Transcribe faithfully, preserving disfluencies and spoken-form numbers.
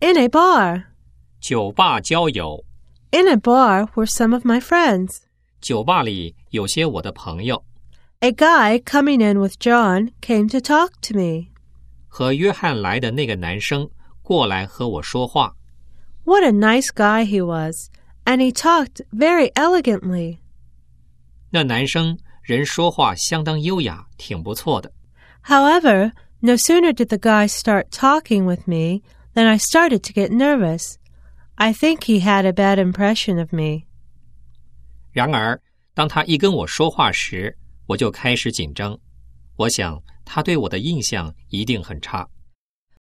In a bar. 酒吧交友。 In a bar were some of my friends. 酒吧里有些我的朋友。 A guy coming in with John came to talk to me. 和约翰来的那个男生过来和我说话。 What a nice guy he was, and he talked very elegantly. 那男生人说话相当优雅，挺不错的。 However, no sooner did the guy start talking with me than I started to get nervous. I think he had a bad impression of me. 然而，当他一跟我说话时，我就开始紧张。我想他对我的印象一定很差。